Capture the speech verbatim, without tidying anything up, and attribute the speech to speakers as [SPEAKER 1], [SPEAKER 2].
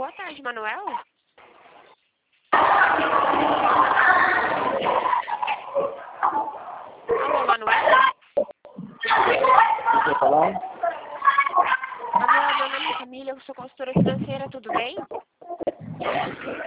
[SPEAKER 1] Boa tarde, Manuel. Alô, Manuel?
[SPEAKER 2] Quer falar?
[SPEAKER 1] Manuel, meu nome é Camila, eu sou consultora financeira, tudo bem?